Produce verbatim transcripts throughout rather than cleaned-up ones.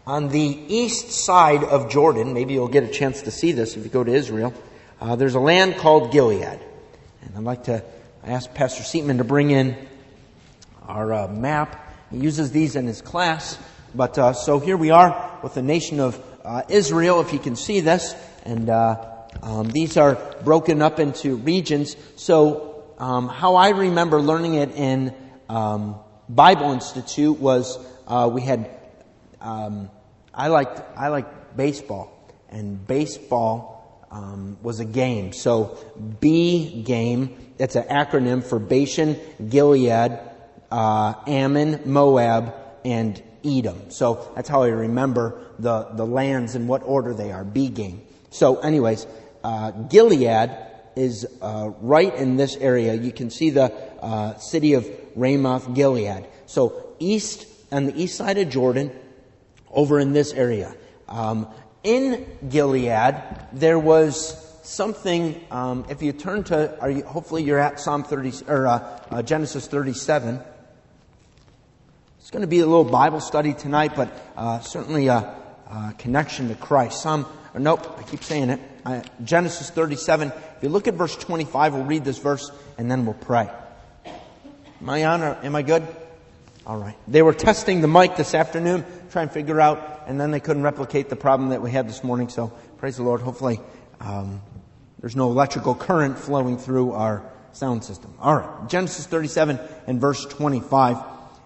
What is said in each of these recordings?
on the east side of Jordan, maybe you'll get a chance to see this if you go to Israel, uh, there's a land called Gilead. And I'd like to ask Pastor Seatman to bring in our uh, map. He uses these in his class. But uh, so here we are with the nation of uh, Israel, if you can see this. And uh, um, these are broken up into regions. So um, how I remember learning it in um, Bible Institute was uh, we had... Um, I liked I liked baseball, and baseball um, was a game. So B game, that's an acronym for Bashan, Gilead, uh, Ammon, Moab, and Edom. So that's how I remember the, the lands and what order they are, B game. So anyways, uh, Gilead is uh, right in this area. You can see the uh, city of Ramoth, Gilead. So east, on the east side of Jordan, over in this area. Um, in Gilead, there was something, um, if you turn to, are you, hopefully you're at Psalm thirty, or uh, uh, Genesis thirty-seven. It's going to be a little Bible study tonight, but uh, certainly a, a connection to Christ. Psalm, or nope, I keep saying it. Uh, Genesis thirty-seven. If you look at verse twenty-five, we'll read this verse and then we'll pray. Am I on, or am I good? All right. They were testing the mic this afternoon, trying to figure out, and then they couldn't replicate the problem that we had this morning. So praise the Lord. Hopefully um, there's no electrical current flowing through our sound system. All right. Genesis thirty-seven and verse twenty-five.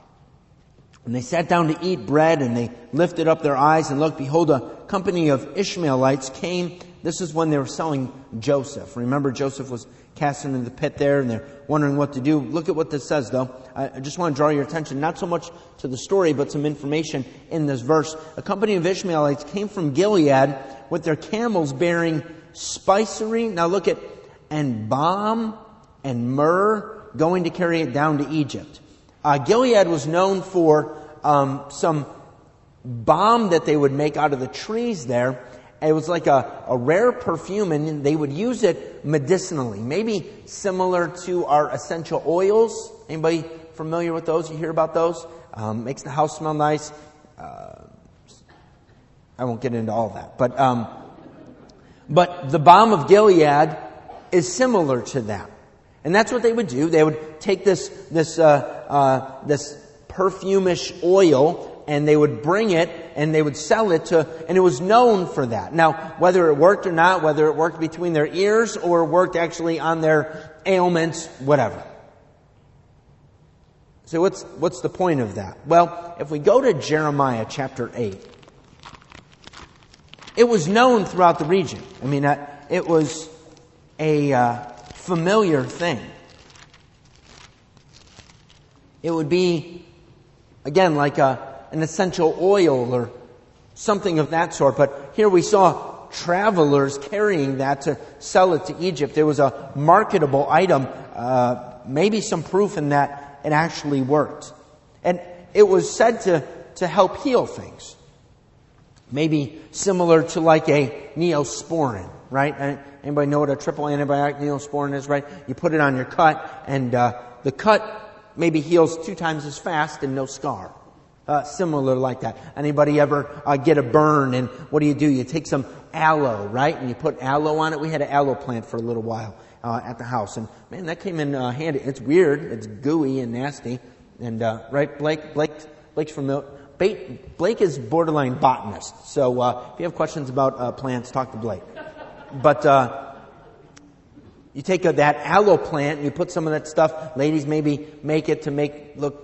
And they sat down to eat bread, and they lifted up their eyes and looked. Behold, a company of Ishmaelites came. This is when they were selling Joseph. Remember, Joseph was cast into the pit there, and they're wondering what to do. Look at what this says, though. I just want to draw your attention, not so much to the story, but some information in this verse. A company of Ishmaelites came from Gilead with their camels bearing spicery. Now look at, and balm and myrrh, going to carry it down to Egypt. Uh, Gilead was known for um, some balm that they would make out of the trees there. It was like a, a rare perfume, and they would use it medicinally. Maybe similar to our essential oils. Anybody familiar with those? You hear about those? Um, makes the house smell nice. Uh, I won't get into all that. But um, but the balm of Gilead is similar to that. And that's what they would do. They would take this this uh, uh, this perfumish oil, and they would bring it and they would sell it to, and it was known for that. Now, whether it worked or not, whether it worked between their ears or worked actually on their ailments, whatever. So what's what's the point of that? Well, if we go to Jeremiah chapter eight, it was known throughout the region. I mean, uh, it was a uh, familiar thing. It would be, again, like a an essential oil or something of that sort. But here we saw travelers carrying that to sell it to Egypt. It was a marketable item, uh, maybe some proof in that it actually worked. And it was said to, to help heal things. Maybe similar to like a Neosporin, right? Anybody know what a triple antibiotic Neosporin is, right? You put it on your cut, and uh, the cut maybe heals two times as fast and no scar. Uh, similar like that. Anybody ever uh, get a burn, and what do you do? You take some aloe, right? And you put aloe on it. We had an aloe plant for a little while uh, at the house. And man, that came in uh, handy. It's weird. It's gooey and nasty. And uh, right, Blake, Blake, Blake's familiar. Blake is borderline botanist. So uh, if you have questions about uh, plants, talk to Blake. But uh, you take a, that aloe plant and you put some of that stuff. Ladies maybe make it to make look.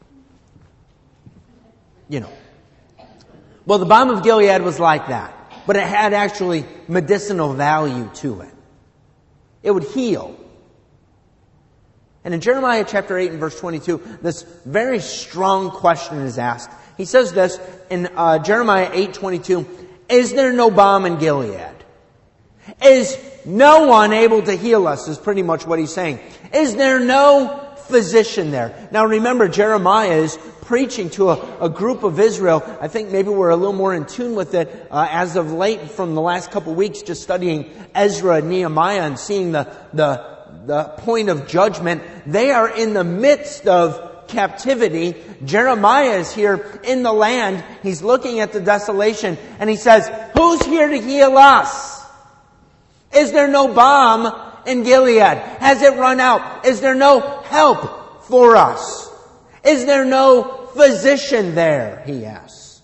You know. Well, the balm of Gilead was like that. But it had actually medicinal value to it. It would heal. And in Jeremiah chapter eight and verse twenty-two, this very strong question is asked. He says this in uh, Jeremiah eight twenty-two, is there no balm in Gilead? Is no one able to heal us, is pretty much what he's saying. Is there no physician there? Now remember, Jeremiah is preaching to a, a group of Israel. I think maybe we're a little more in tune with it uh, as of late from the last couple of weeks, just studying Ezra and Nehemiah and seeing the, the, the point of judgment. They are in the midst of captivity. Jeremiah is here in the land. He's looking at the desolation and he says, who's here to heal us? Is there no balm in Gilead? Has it run out? Is there no help for us? Is there no physician there? He asks.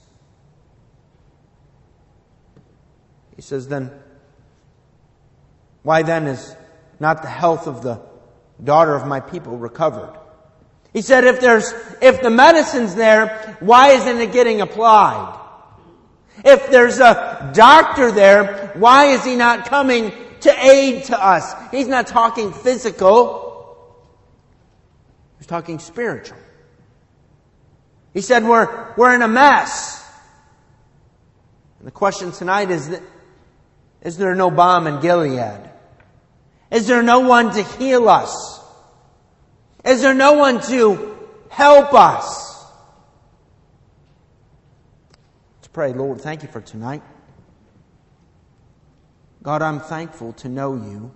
He says, then, why then is not the health of the daughter of my people recovered? He said, if there's, if the medicine's there, why isn't it getting applied? If there's a doctor there, why is he not coming to aid to us? He's not talking physical. He's talking spiritual. He said, we're, we're in a mess. And the question tonight is, that, is there no balm in Gilead? Is there no one to heal us? Is there no one to help us? Let's pray. Lord, thank you for tonight. God, I'm thankful to know you.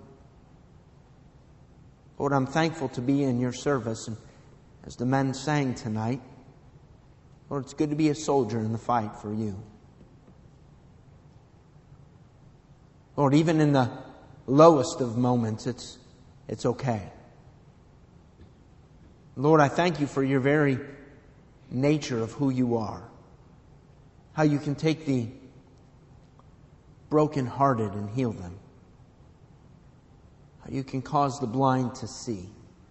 Lord, I'm thankful to be in your service. And as the men sang tonight, Lord, it's good to be a soldier in the fight for you. Lord, even in the lowest of moments, it's, it's okay. Lord, I thank you for your very nature of who you are. How you can take the brokenhearted and heal them. How you can cause the blind to see.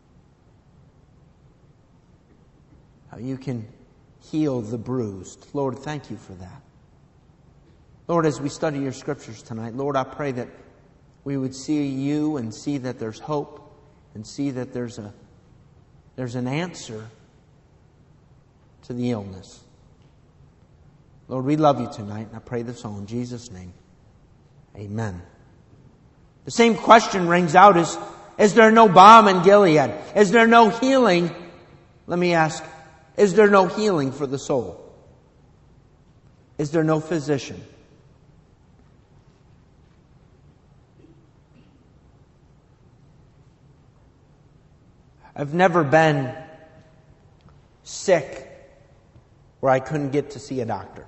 How you can heal the bruised. Lord, thank you for that. Lord, as we study your scriptures tonight, Lord, I pray that we would see you and see that there's hope and see that there's a there's an answer to the illness. Lord, we love you tonight, and I pray this all in Jesus' name. Amen. The same question rings out is, is there no balm in Gilead? Is there no healing? Let me ask, is there no healing for the soul? Is there no physician? I've never been sick where I couldn't get to see a doctor.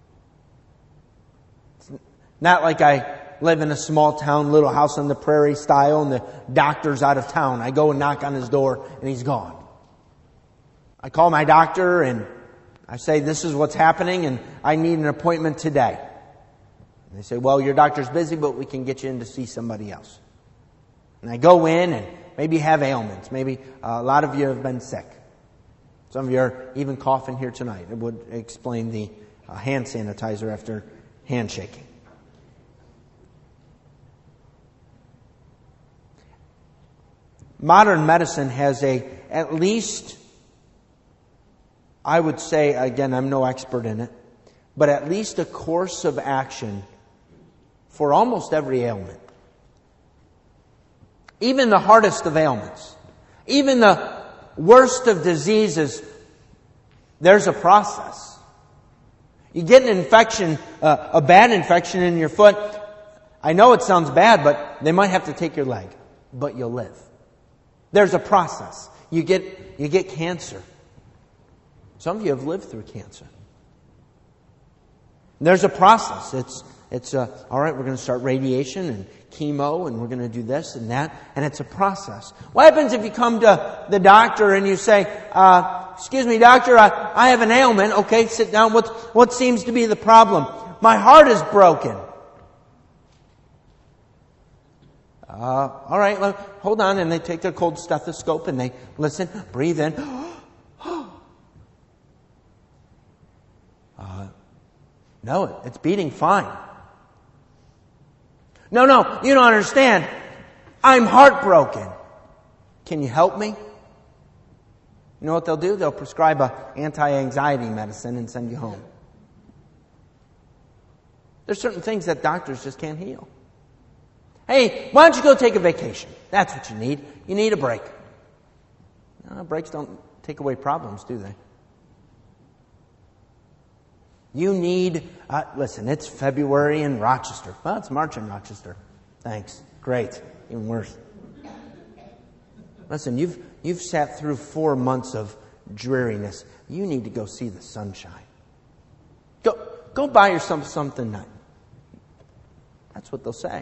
It's not like I live in a small town, little house on the prairie style, and the doctor's out of town. I go and knock on his door, and he's gone. I call my doctor, and I say, this is what's happening, and I need an appointment today. And they say, well, your doctor's busy, but we can get you in to see somebody else. And I go in, and maybe you have ailments. Maybe uh, a lot of you have been sick. Some of you are even coughing here tonight. It would explain the uh, hand sanitizer after handshaking. Modern medicine has a, at least, I would say, again, I'm no expert in it, but at least a course of action for almost every ailment. Even the hardest of ailments, even the worst of diseases, there's a process. You get an infection, uh, a bad infection in your foot. I know it sounds bad, but they might have to take your leg, but you'll live. There's a process. You get, you get cancer. Some of you have lived through cancer. There's a process. It's, it's uh, all right, we're going to start radiation and chemo, and we're going to do this and that, and it's a process. What happens if you come to the doctor and you say, uh, excuse me, doctor, I, I have an ailment. Okay, sit down. What, what seems to be the problem? My heart is broken. Uh, all right, well, hold on. And they take their cold stethoscope and they listen, breathe in. uh, no, it's beating fine. No, no, you don't understand. I'm heartbroken. Can you help me? You know what they'll do? They'll prescribe an anti-anxiety medicine and send you home. There's certain things that doctors just can't heal. Hey, why don't you go take a vacation? That's what you need. You need a break. No, breaks don't take away problems, do they? You need, uh, listen, it's February in Rochester. Well, it's March in Rochester. Thanks. Great. Even worse. Listen, you've you've sat through four months of dreariness. You need to go see the sunshine. Go, go buy yourself something nice. That's what they'll say.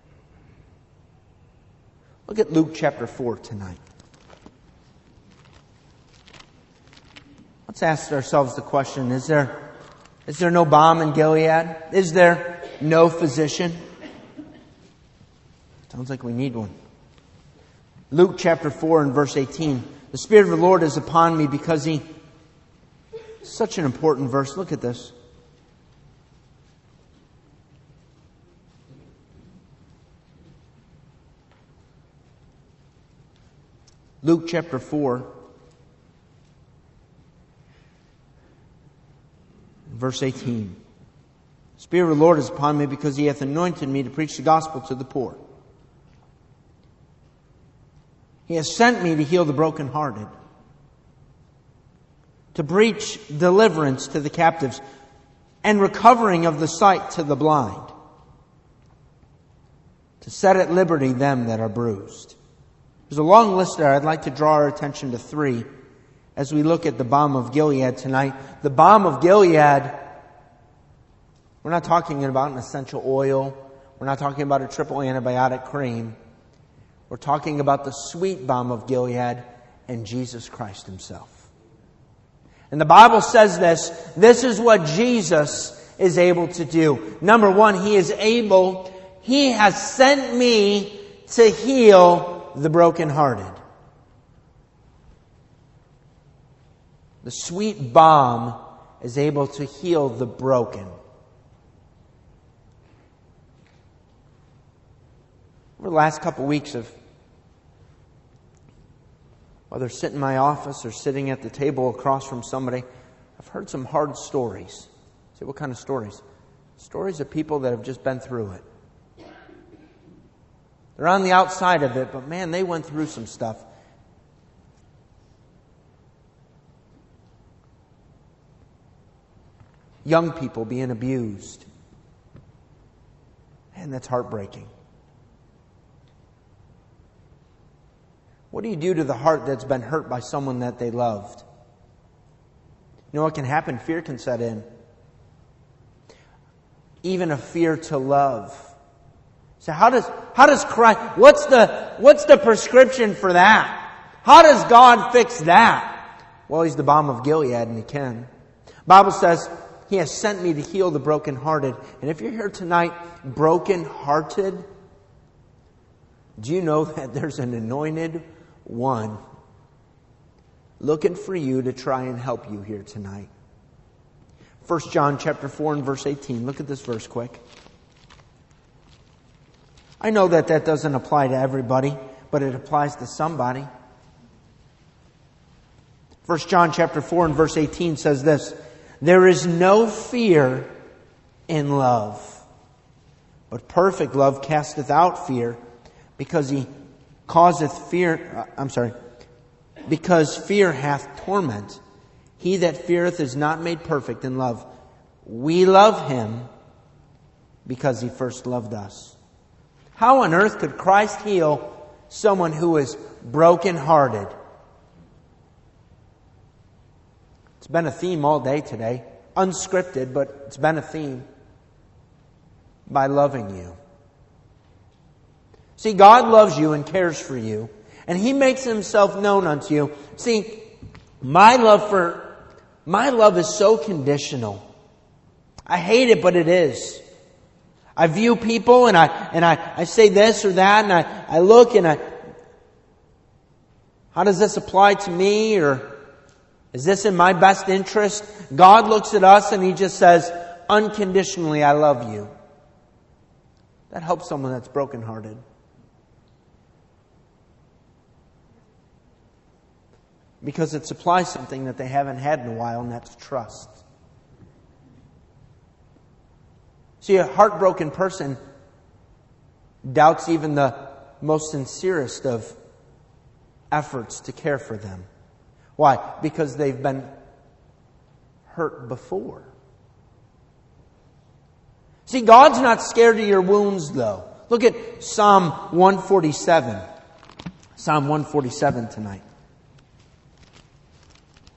Look at Luke chapter four tonight. Let's ask ourselves the question, is there, is there no balm in Gilead? Is there no physician? Sounds like we need one. Luke chapter four and verse eighteen. The Spirit of the Lord is upon me because He... Such an important verse. Look at this. Luke chapter four, verse eighteen. The Spirit of the Lord is upon me because He hath anointed me to preach the gospel to the poor. He has sent me to heal the brokenhearted, to preach deliverance to the captives, and recovering of the sight to the blind, to set at liberty them that are bruised. There's a long list there. I'd like to draw our attention to three as we look at the balm of Gilead tonight. The balm of Gilead, we're not talking about an essential oil. We're not talking about a triple antibiotic cream. We're talking about the sweet balm of Gilead and Jesus Christ Himself. And the Bible says this, this is what Jesus is able to do. Number one, He is able, He has sent me to heal the brokenhearted. The sweet balm is able to heal the broken. Over the last couple of weeks of whether sitting in my office or sitting at the table across from somebody, I've heard some hard stories. Say, what kind of stories? Stories of people that have just been through it. They're on the outside of it, but man, they went through some stuff. Young people being abused. Man, that's heartbreaking. What do you do to the heart that's been hurt by someone that they loved? You know what can happen? Fear can set in. Even a fear to love. So how does how does Christ, what's the what's the prescription for that? How does God fix that? Well, He's the balm of Gilead, and He can. The Bible says He has sent me to heal the brokenhearted. And if you're here tonight brokenhearted, do you know that there's an anointed one looking for you to try and help you here tonight? First John chapter four and verse eighteen. Look at this verse quick. I know that that doesn't apply to everybody, but it applies to somebody. First John chapter four and verse eighteen says this, there is no fear in love, but perfect love casteth out fear, because he causeth fear, I'm sorry, because fear hath torment. He that feareth is not made perfect in love. We love Him because He first loved us. How on earth could Christ heal someone who is brokenhearted? It's been a theme all day today. Unscripted, but it's been a theme. By loving you. See, God loves you and cares for you, and He makes Himself known unto you. See, my love for my love is so conditional. I hate it, but it is. I view people and I and I, I say this or that, and I, I look and I how does this apply to me, or is this in my best interest? God looks at us and He just says, unconditionally, I love you. That helps someone that's brokenhearted. Because it supplies something that they haven't had in a while, and that's trust. See, a heartbroken person doubts even the most sincerest of efforts to care for them. Why? Because they've been hurt before. See, God's not scared of your wounds, though. Look at Psalm one forty-seven. Psalm one forty-seven tonight.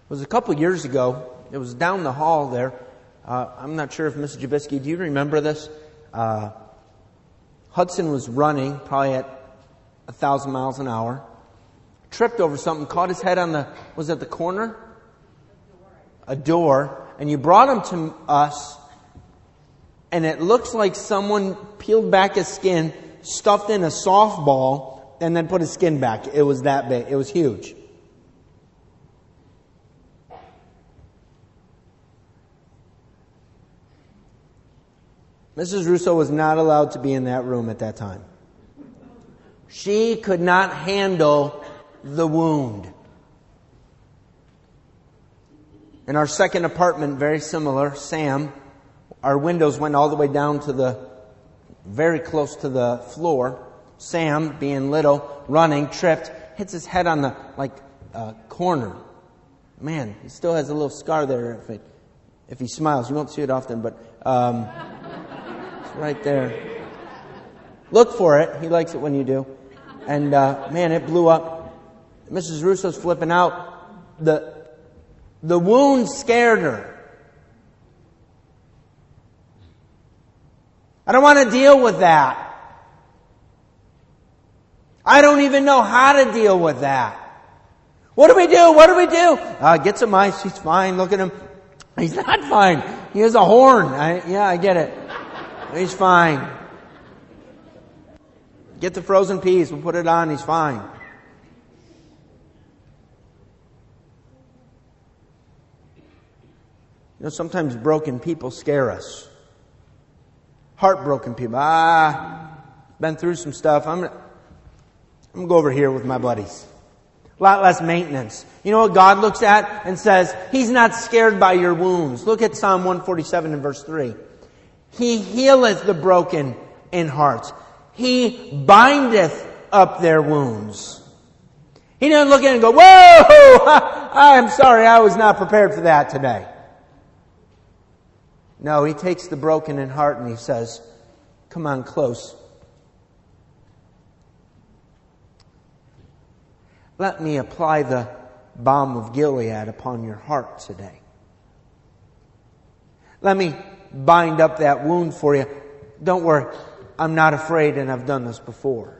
was a couple years ago. It was down the hall there. Uh, I'm not sure if Missus Jabisky, do you remember this? Uh, Hudson was running, probably at a thousand miles an hour. Tripped over something, caught his head on the, was that the corner? A door. And you brought him to us, and it looks like someone peeled back his skin, stuffed in a softball, and then put his skin back. It was that big. It was huge. Missus Russo was not allowed to be in that room at that time. She could not handle the wound. In our second apartment, very similar, Sam, our windows went all the way down to the, very close to the floor. Sam, being little, running, tripped, hits his head on the, like, uh, corner. Man, he still has a little scar there if it, if he smiles. You won't see it often, but, um, it's right there. Look for it. He likes it when you do. And, uh, man, it blew up. Missus Russo's flipping out. The, the wound scared her. I don't want to deal with that. I don't even know how to deal with that. What do we do? What do we do? Uh, get some ice. He's fine. Look at him. He's not fine. He has a horn. I, yeah, I get it. He's fine. Get the frozen peas. We'll put it on. He's fine. You know, sometimes broken people scare us. Heartbroken people. Ah, been through some stuff. I'm gonna, I'm gonna go over here with my buddies. A lot less maintenance. You know what God looks at and says, He's not scared by your wounds. Look at Psalm one forty-seven and verse three. He healeth the broken in heart. He bindeth up their wounds. He doesn't look at it and go, whoa, I'm sorry, I was not prepared for that today. No, He takes the broken in heart and He says, come on close. Let me apply the balm of Gilead upon your heart today. Let me bind up that wound for you. Don't worry, I'm not afraid, and I've done this before.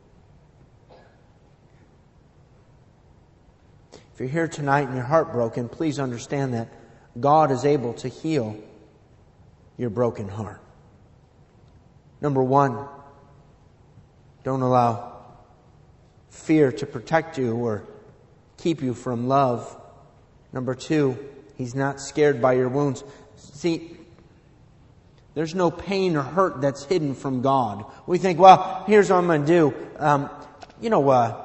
If you're here tonight and you're heartbroken, please understand that God is able to heal your broken heart. Number one, don't allow fear to protect you or keep you from love. Number two, He's not scared by your wounds. See, there's no pain or hurt that's hidden from God. We think, well, here's what I'm going to do. Um, you know, uh,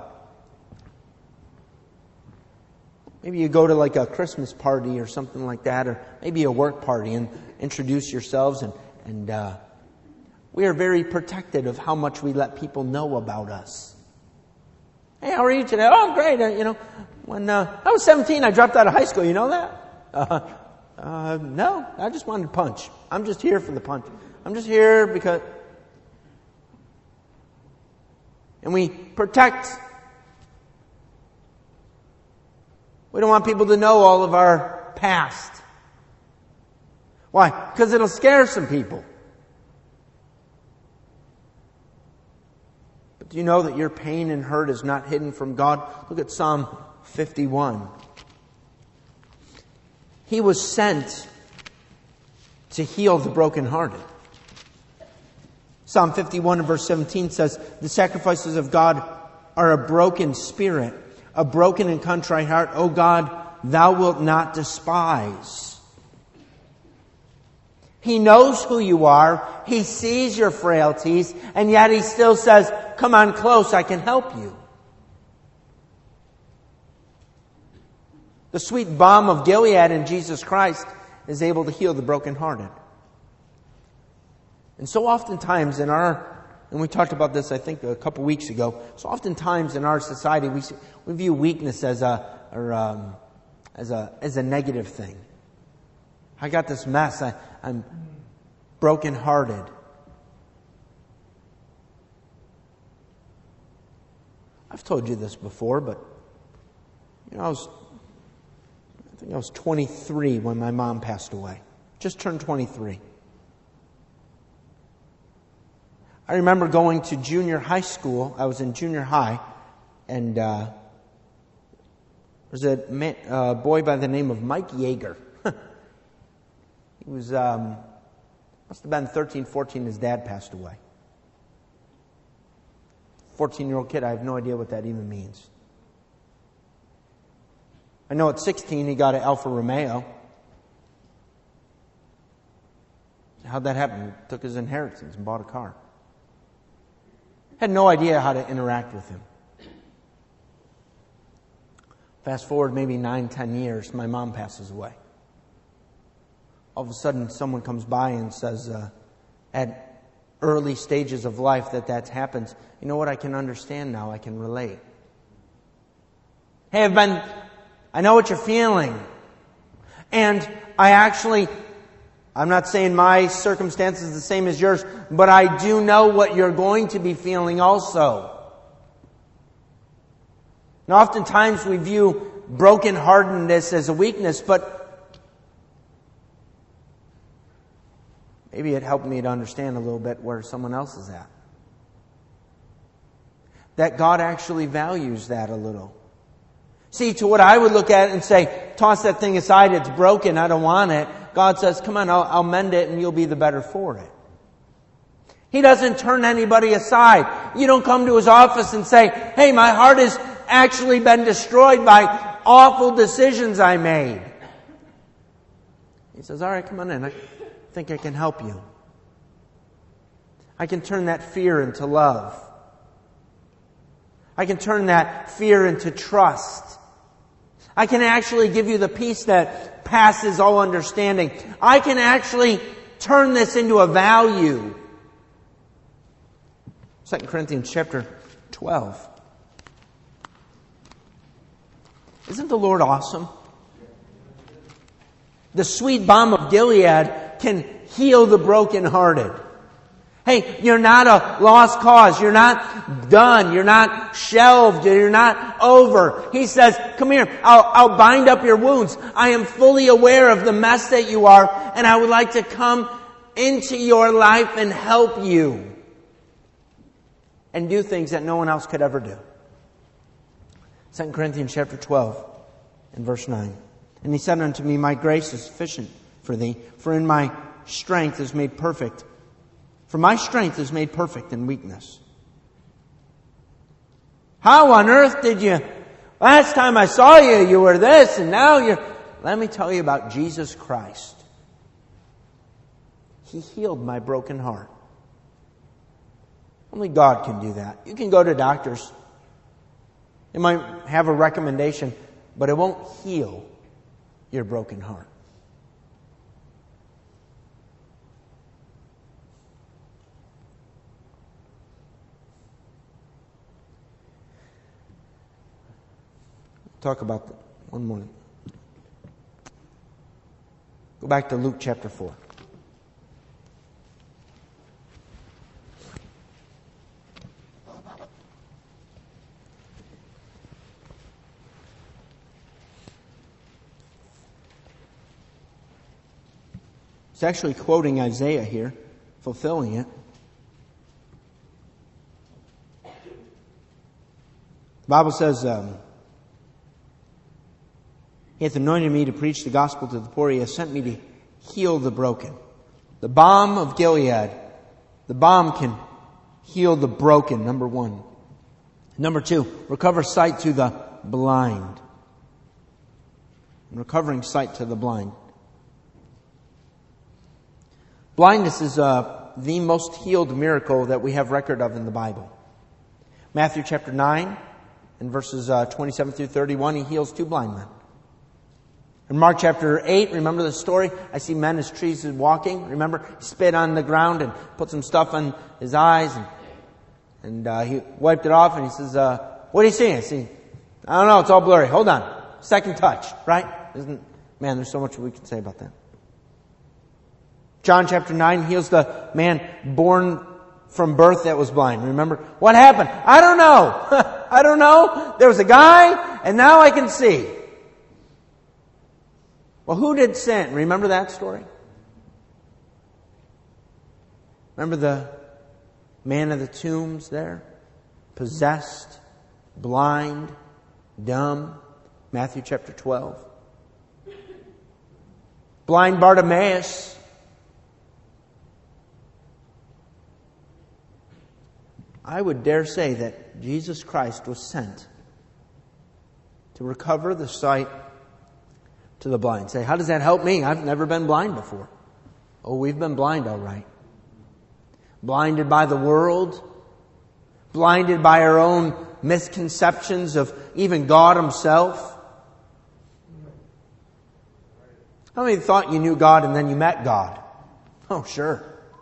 maybe you go to like a Christmas party or something like that, or maybe a work party and introduce yourselves. And, and uh, we are very protected of how much we let people know about us. Hey, how are you today? Oh, I'm great. Uh, you know, when uh, I was seventeen, I dropped out of high school. You know that? Uh, uh, no, I just wanted to punch. I'm just here for the punch. I'm just here because... And we protect. We don't want people to know all of our past. Why? Because it'll scare some people. But do you know that your pain and hurt is not hidden from God? Look at Psalm fifty-one. He was sent to heal the brokenhearted. Psalm fifty-one and verse seventeen says, the sacrifices of God are a broken spirit, a broken and contrite heart. O God, Thou wilt not despise. He knows who you are. He sees your frailties. And yet He still says, come on close, I can help you. The sweet balm of Gilead in Jesus Christ is able to heal the brokenhearted. And so oftentimes in our, and we talked about this I think a couple weeks ago, so oftentimes in our society we we view weakness as a or um, as a as a negative thing. I got this mess. I, I'm brokenhearted. I've told you this before, but you know, I was I think I was twenty-three when my mom passed away. Just turned twenty-three. I remember going to junior high school. I was in junior high, and uh, there was a man, uh, boy by the name of Mike Yeager. He was, um, must have been thirteen, fourteen, his dad passed away. fourteen-year-old kid, I have no idea what that even means. I know at sixteen he got an Alfa Romeo. How'd that happen? He took his inheritance and bought a car. Had no idea how to interact with him. Fast forward maybe nine, ten years, my mom passes away. All of a sudden, someone comes by and says, uh, at early stages of life that that happens, you know what, I can understand now, I can relate. Hey, I've been, I know what you're feeling. And I actually, I'm not saying my circumstance is the same as yours, but I do know what you're going to be feeling also. And oftentimes we view brokenheartedness as a weakness, but maybe it helped me to understand a little bit where someone else is at. That God actually values that a little. See, to what I would look at and say, toss that thing aside, it's broken, I don't want it. God says, come on, I'll, I'll mend it and you'll be the better for it. He doesn't turn anybody aside. You don't come to His office and say, hey, my heart has actually been destroyed by awful decisions I made. He says, all right, come on in. I think I can help you. I can turn that fear into love. I can turn that fear into trust. I can actually give you the peace that passes all understanding. I can actually turn this into a value. Second Corinthians chapter twelve. Isn't the Lord awesome? The sweet balm of Gilead can heal the brokenhearted. Hey, you're not a lost cause. You're not done. You're not shelved. You're not over. He says, come here. I'll, I'll bind up your wounds. I am fully aware of the mess that you are, and I would like to come into your life and help you and do things that no one else could ever do. Second Corinthians chapter twelve and verse nine. And he said unto me, my grace is sufficient for thee, for in my strength is made perfect. For my strength is made perfect in weakness. How on earth did you... Last time I saw you, you were this, and now you're... Let me tell you about Jesus Christ. He healed my broken heart. Only God can do that. You can go to doctors. They might have a recommendation, but it won't heal your broken heart. Talk about that one more. Go back to Luke chapter four. It's actually quoting Isaiah here, fulfilling it. The Bible says, um, He hath anointed me to preach the gospel to the poor. He hath sent me to heal the broken. The balm of Gilead. The balm can heal the broken, number one. Number two, recover sight to the blind. Recovering sight to the blind. Blindness is uh, the most healed miracle that we have record of in the Bible. Matthew chapter nine and verses uh, twenty-seven through thirty-one, He heals two blind men. In Mark chapter eight, remember the story? I see men as trees walking. Remember, he spit on the ground and put some stuff on his eyes. And, and uh, he wiped it off and he says, uh, what are you seeing? I see, I don't know, it's all blurry. Hold on. Second touch, right? Isn't, man, there's so much we can say about that. John chapter nine heals the man born from birth that was blind. Remember? What happened? I don't know. I don't know. There was a guy and now I can see. Well, who did sin? Remember that story? Remember the man of the tombs there? Possessed, blind, dumb. Matthew chapter twelve. Blind Bartimaeus. I would dare say that Jesus Christ was sent to recover the sight to the blind. Say, how does that help me? I've never been blind before. Oh, we've been blind, all right. Blinded by the world. Blinded by our own misconceptions of even God Himself. How many thought you knew God and then you met God? Oh, sure.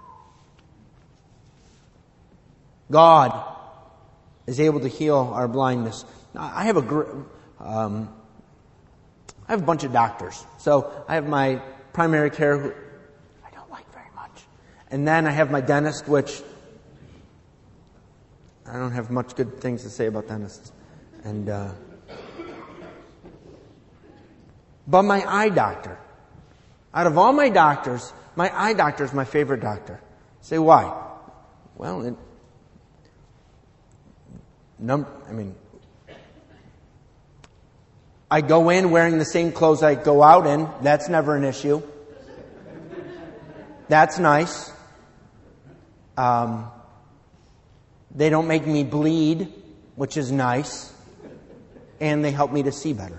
God is able to heal our blindness. Now, I have a gr- um, I have a bunch of doctors. So I have my primary care, who I don't like very much. And then I have my dentist, which I don't have much good things to say about dentists. And uh, but my eye doctor, out of all my doctors, my eye doctor is my favorite doctor. Say why? Well, it, num- I mean, I go in wearing the same clothes I go out in. That's never an issue. That's nice. Um, they don't make me bleed, which is nice. And they help me to see better.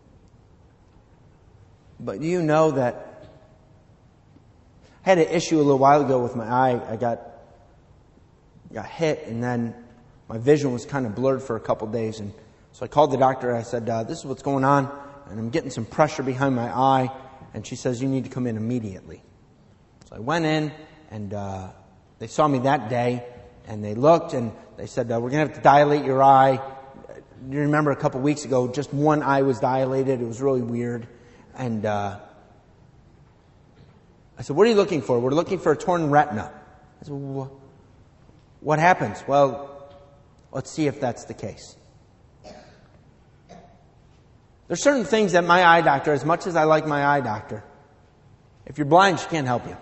But you know that I had an issue a little while ago with my eye. I got got hit, and then my vision was kind of blurred for a couple days. And so I called the doctor. I said, uh, this is what's going on, and I'm getting some pressure behind my eye. And she says, you need to come in immediately. So I went in, and uh, they saw me that day, and they looked, and they said, uh, we're going to have to dilate your eye. You remember a couple weeks ago, just one eye was dilated. It was really weird. And uh, I said, what are you looking for? We're looking for a torn retina. I said, well, what happens? Well, let's see if that's the case. There's certain things that my eye doctor, as much as I like my eye doctor, if you're blind, she can't help you.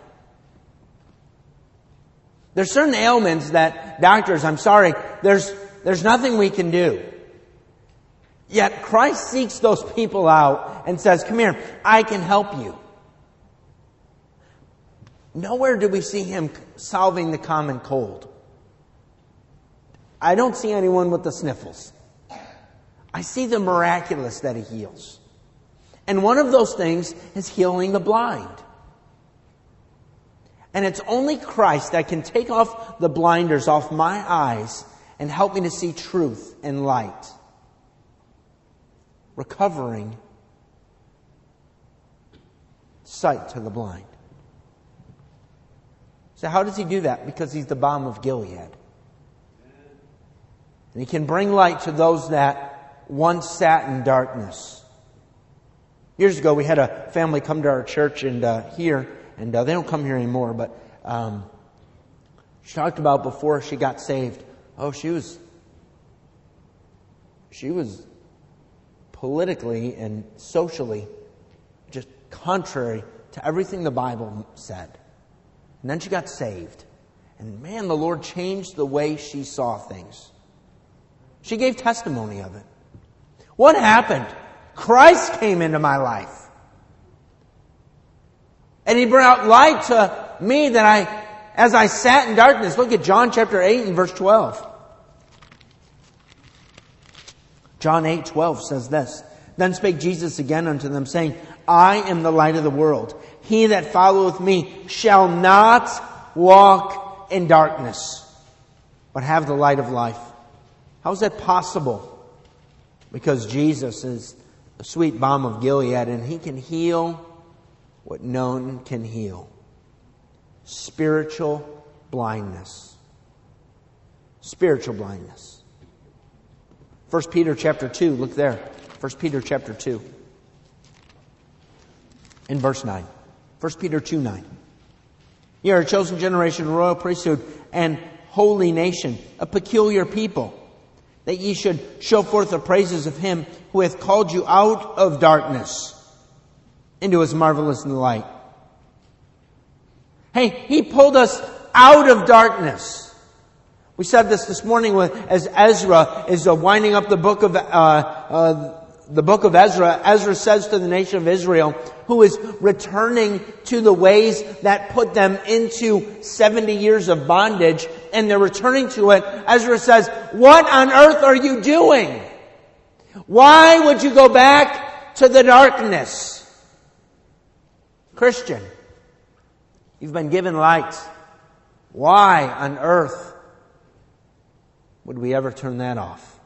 There's certain ailments that doctors, I'm sorry, there's there's nothing we can do. Yet Christ seeks those people out and says, come here, I can help you. Nowhere do we see Him solving the common cold. I don't see anyone with the sniffles. I see the miraculous that He heals. And one of those things is healing the blind. And it's only Christ that can take off the blinders off my eyes and help me to see truth and light. Recovering sight to the blind. So how does He do that? Because He's the balm of Gilead. And He can bring light to those that once sat in darkness. Years ago, we had a family come to our church and uh, here, and uh, they don't come here anymore, but um, she talked about before she got saved. Oh, she was, she was politically and socially just contrary to everything the Bible said. And then she got saved. And man, the Lord changed the way she saw things. She gave testimony of it. What happened? Christ came into my life. And He brought light to me that I, as I sat in darkness. Look at John chapter eight and verse twelve. John eight twelve says this. Then spake Jesus again unto them, saying, I am the light of the world. He that followeth me shall not walk in darkness, but have the light of life. How is that possible? Because Jesus is the sweet balm of Gilead, and He can heal what none can heal. Spiritual blindness. Spiritual blindness. First Peter chapter two, look there. First Peter chapter two. In verse nine. First Peter two nine. You are a chosen generation, a royal priesthood, and holy nation, a peculiar people, that ye should show forth the praises of Him who hath called you out of darkness into His marvelous light. Hey, He pulled us out of darkness. We said this this morning as Ezra is winding up the book of uh, uh, the book of Ezra. Ezra says to the nation of Israel, who is returning to the ways that put them into seventy years of bondage, and they're returning to it. Ezra says, "What on earth are you doing? Why would you go back to the darkness?" Christian, you've been given light. Why on earth would we ever turn that off?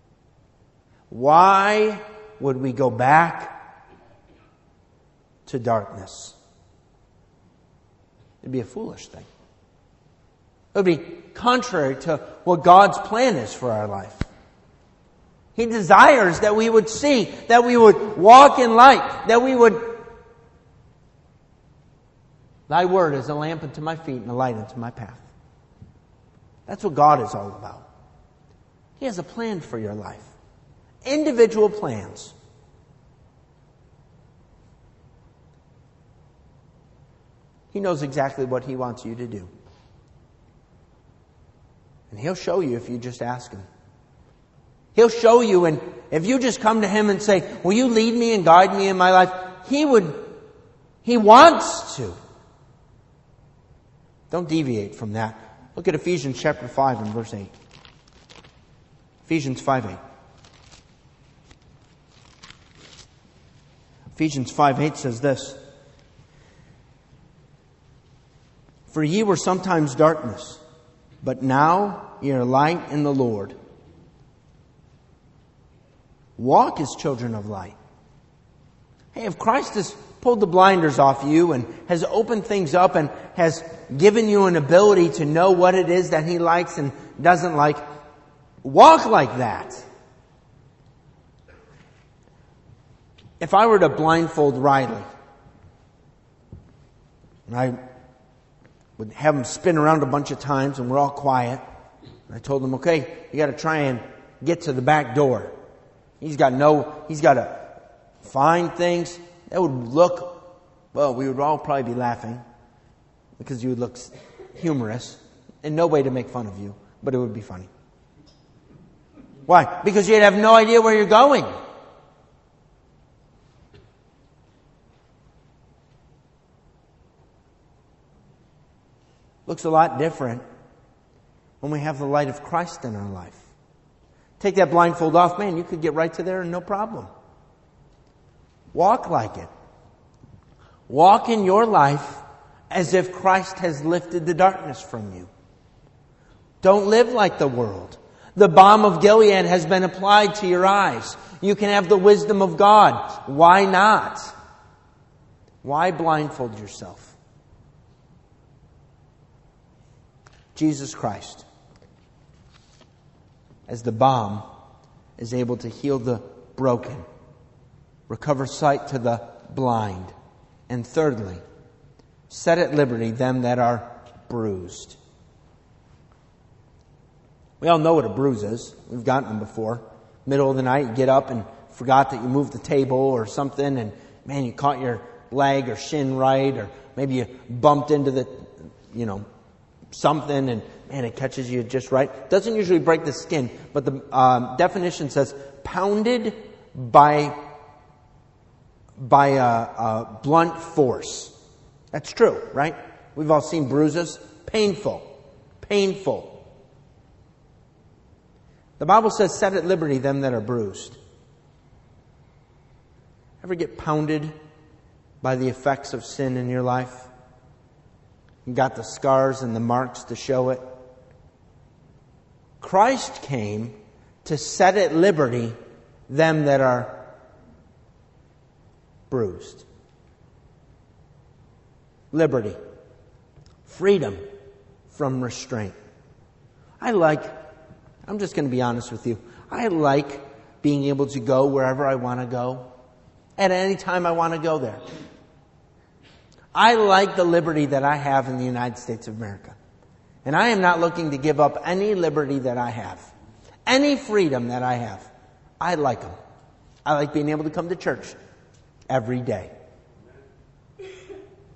Why would we go back to darkness? It'd be a foolish thing. It would be contrary to what God's plan is for our life. He desires that we would see, that we would walk in light, that we would... Thy word is a lamp unto my feet and a light unto my path. That's what God is all about. He has a plan for your life. Individual plans. He knows exactly what He wants you to do. And He'll show you if you just ask Him. He'll show you, and if you just come to Him and say, "Will you lead me and guide me in my life?" He would, He wants to. Don't deviate from that. Look at Ephesians chapter five and verse eight. Ephesians five eight. Ephesians five eight says this: "For ye were sometimes darkness, but now ye are light in the Lord. Walk as children of light." Hey, if Christ has pulled the blinders off you and has opened things up and has given you an ability to know what it is that He likes and doesn't like, walk like that. If I were to blindfold Riley, and I would have him spin around a bunch of times and we're all quiet, and I told him, "Okay, you got to try and get to the back door." He's got no, he's got to find things that would look, well, we would all probably be laughing because you would look humorous and no way to make fun of you, but it would be funny. Why? Because you'd have no idea where you're going. Looks a lot different when we have the light of Christ in our life. Take that blindfold off, man, you could get right to there and no problem. Walk like it. Walk in your life as if Christ has lifted the darkness from you. Don't live like the world. The balm of Gilead has been applied to your eyes. You can have the wisdom of God. Why not? Why blindfold yourself? Jesus Christ, as the balm, is able to heal the broken, recover sight to the blind, and thirdly, set at liberty them that are bruised. We all know what a bruise is. We've gotten them before. Middle of the night, you get up and forgot that you moved the table or something, and man, you caught your leg or shin right, or maybe you bumped into the, you know, something, and man, it catches you just right. Doesn't usually break the skin, but the um, definition says pounded by by a, a blunt force. That's true, right? We've all seen bruises. Painful. Painful. The Bible says, set at liberty them that are bruised. Ever get pounded by the effects of sin in your life? You got the scars and the marks to show it. Christ came to set at liberty them that are bruised. Liberty. Freedom from restraint. I like, I'm just going to be honest with you, I like being able to go wherever I want to go, at any time I want to go there. I like the liberty that I have in the United States of America. And I am not looking to give up any liberty that I have. Any freedom that I have. I like them. I like being able to come to church every day.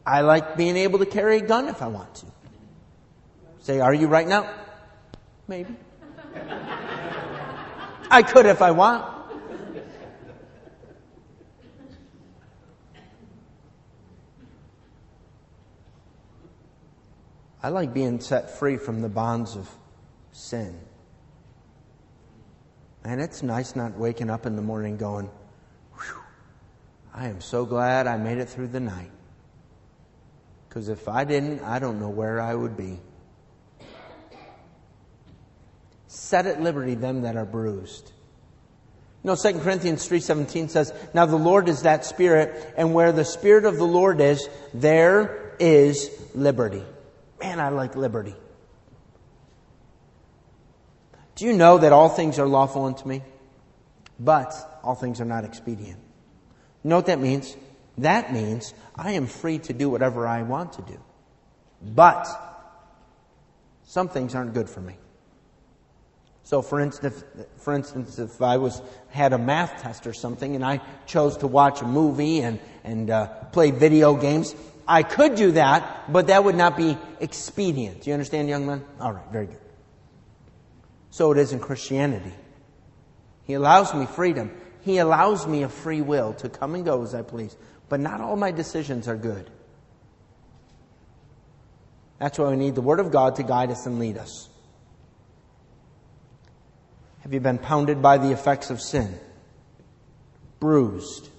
I like being able to carry a gun if I want to. Say, are you right now? Maybe. I could if I want. I like being set free from the bonds of sin. And it's nice not waking up in the morning going, whew, I am so glad I made it through the night. Because if I didn't, I don't know where I would be. Set at liberty them that are bruised. You know, Second Corinthians three seventeen says, now the Lord is that Spirit, and where the Spirit of the Lord is, there is liberty. Man, I like liberty. Do you know that all things are lawful unto me, but all things are not expedient? You know what that means? That means I am free to do whatever I want to do. But some things aren't good for me. So for instance, for instance, if I was had a math test or something and I chose to watch a movie and, and uh, play video games, I could do that, but that would not be expedient. Do you understand, young man? All right, very good. So it is in Christianity. He allows me freedom. He allows me a free will to come and go as I please. But not all my decisions are good. That's why we need the Word of God to guide us and lead us. Have you been pounded by the effects of sin? Bruised?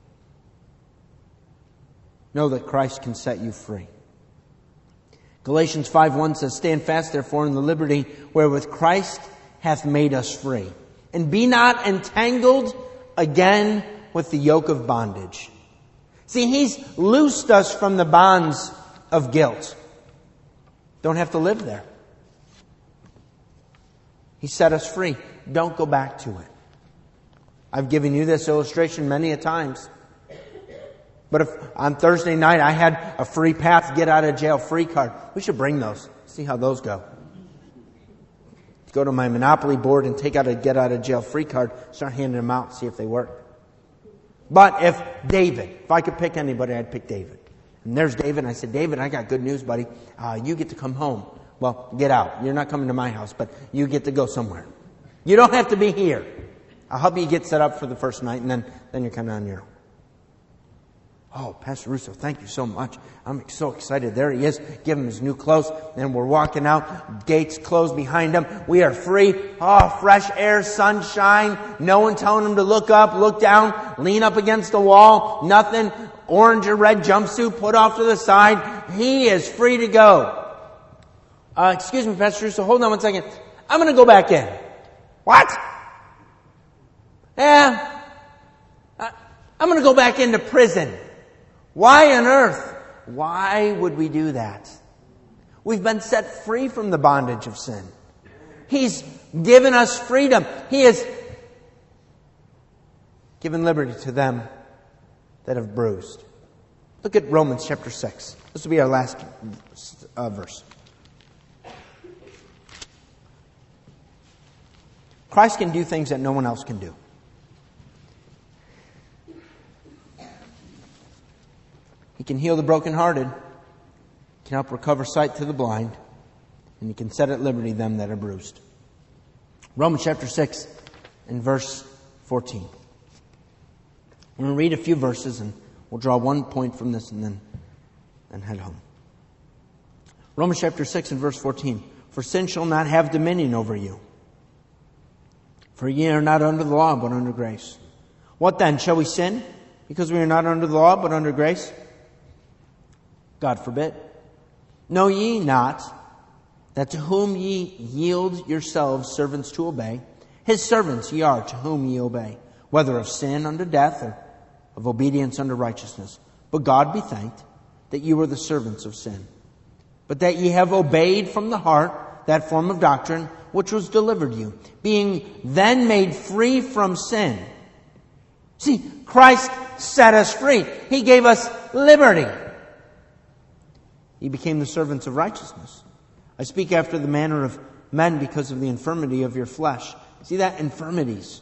Know that Christ can set you free. Galatians five one says, stand fast therefore in the liberty wherewith Christ hath made us free. And be not entangled again with the yoke of bondage. See, He's loosed us from the bonds of guilt. Don't have to live there. He set us free. Don't go back to it. I've given you this illustration many a times. But if on Thursday night I had a free path, get out of jail free card, we should bring those. See how those go. Go to my Monopoly board and take out a get out of jail free card, start handing them out, see if they work. But if David, if I could pick anybody, I'd pick David. And there's David, and I said, David, I got good news, buddy. Uh, you get to come home. Well, get out. You're not coming to my house, but you get to go somewhere. You don't have to be here. I'll help you get set up for the first night, and then, then you're kind of on your own. Oh, Pastor Russo, thank you so much. I'm so excited. There he is. Give him his new clothes. And we're walking out. Gates closed behind him. We are free. Oh, fresh air, sunshine. No one telling him to look up, look down, lean up against the wall. Nothing. Orange or red jumpsuit put off to the side. He is free to go. Uh, excuse me, Pastor Russo, hold on one second. I'm going to go back in. What? Yeah. I'm going to go back into prison. Why on earth? Why would we do that? We've been set free from the bondage of sin. He's given us freedom. He has given liberty to them that have bruised. Look at Romans chapter six. This will be our last uh, verse. Christ can do things that no one else can do. He can heal the brokenhearted, can help recover sight to the blind, and He can set at liberty them that are bruised. Romans chapter six and verse fourteen. I'm going to read a few verses and we'll draw one point from this and then and head home. Romans chapter six and verse fourteen. For sin shall not have dominion over you. For ye are not under the law, but under grace. What then? Shall we sin because we are not under the law, but under grace? God forbid. Know ye not that to whom ye yield yourselves servants to obey, His servants ye are to whom ye obey, whether of sin unto death or of obedience unto righteousness. But God be thanked that ye were the servants of sin, but that ye have obeyed from the heart that form of doctrine which was delivered you, being then made free from sin. See, Christ set us free. He gave us liberty. He became the servants of righteousness. I speak after the manner of men because of the infirmity of your flesh. See that? Infirmities.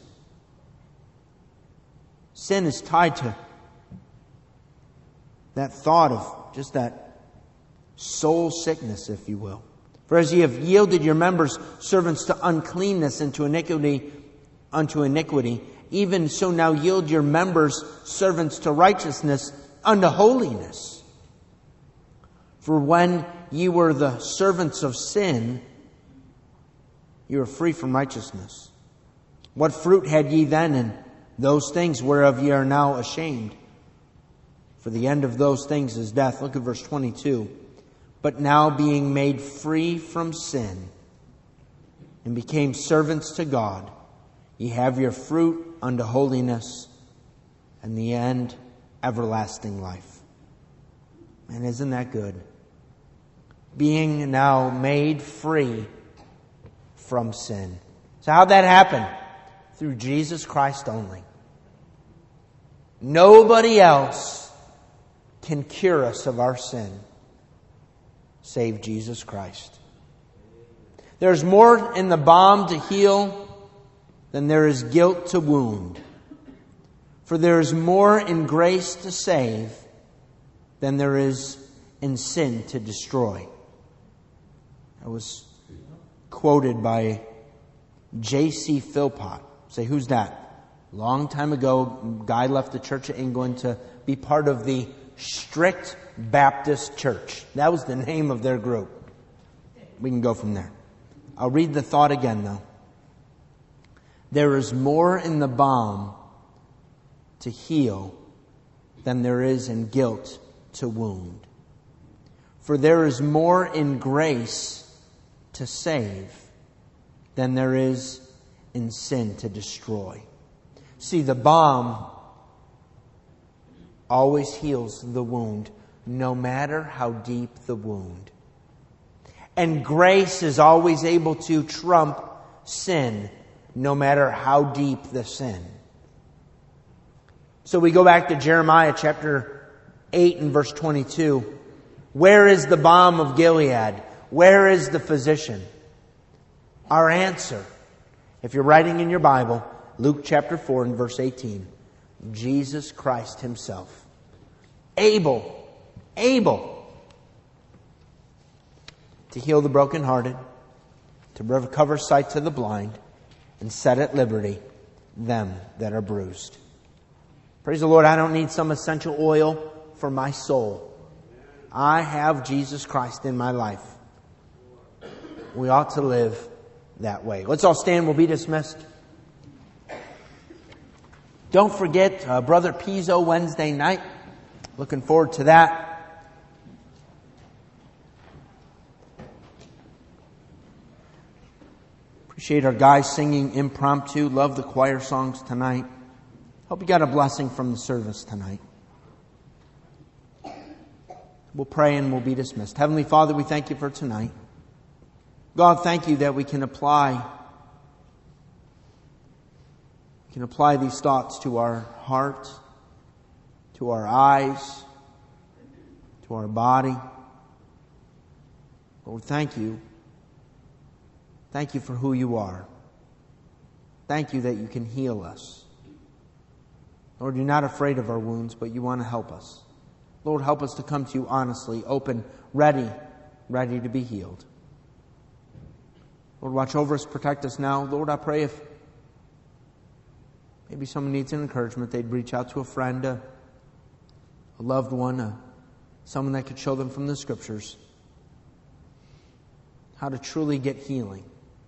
Sin is tied to that thought of just that soul sickness, if you will. For as ye have yielded your members servants to uncleanness and to iniquity, unto iniquity, even so now yield your members servants to righteousness unto holiness. For when ye were the servants of sin, you were free from righteousness. What fruit had ye then in those things whereof ye are now ashamed? For the end of those things is death. Look at verse twenty-two. But now being made free from sin and became servants to God, ye have your fruit unto holiness, and the end everlasting life. And isn't that good? Being now made free from sin. So how'd that happen? Through Jesus Christ only. Nobody else can cure us of our sin save Jesus Christ. There's more in the balm to heal than there is guilt to wound. For there is more in grace to save than there is in sin to destroy. I was quoted by J C Philpott. Say, who's that? Long time ago, guy left the Church of England to be part of the Strict Baptist Church. That was the name of their group. We can go from there. I'll read the thought again, though. There is more in the balm to heal than there is in guilt to wound. For there is more in grace to save than there is in sin to destroy. See, the balm always heals the wound, no matter how deep the wound. And grace is always able to trump sin, no matter how deep the sin. So we go back to Jeremiah chapter eight and verse twenty-two. Where is the balm of Gilead? Where is the physician? Our answer, if you're writing in your Bible, Luke chapter four and verse eighteen. Jesus Christ Himself. Able, able to heal the brokenhearted, to recover sight to the blind, and set at liberty them that are bruised. Praise the Lord, I don't need some essential oil for my soul. I have Jesus Christ in my life. We ought to live that way. Let's all stand. We'll be dismissed. Don't forget uh, Brother Pizzo Wednesday night. Looking forward to that. Appreciate our guys singing impromptu. Love the choir songs tonight. Hope you got a blessing from the service tonight. We'll pray and we'll be dismissed. Heavenly Father, we thank You for tonight. God, thank You that we can apply we can apply these thoughts to our heart, to our eyes, to our body. Lord, thank You. Thank You for who You are. Thank You that You can heal us. Lord, You're not afraid of our wounds, but You want to help us. Lord, help us to come to You honestly, open, ready, ready to be healed. Lord, watch over us, protect us now. Lord, I pray if maybe someone needs an encouragement, they'd reach out to a friend, a, a loved one, a, someone that could show them from the Scriptures how to truly get healing.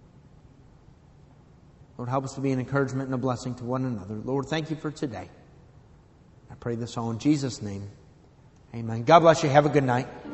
Lord, help us to be an encouragement and a blessing to one another. Lord, thank You for today. I pray this all in Jesus' name. Amen. God bless you. Have a good night.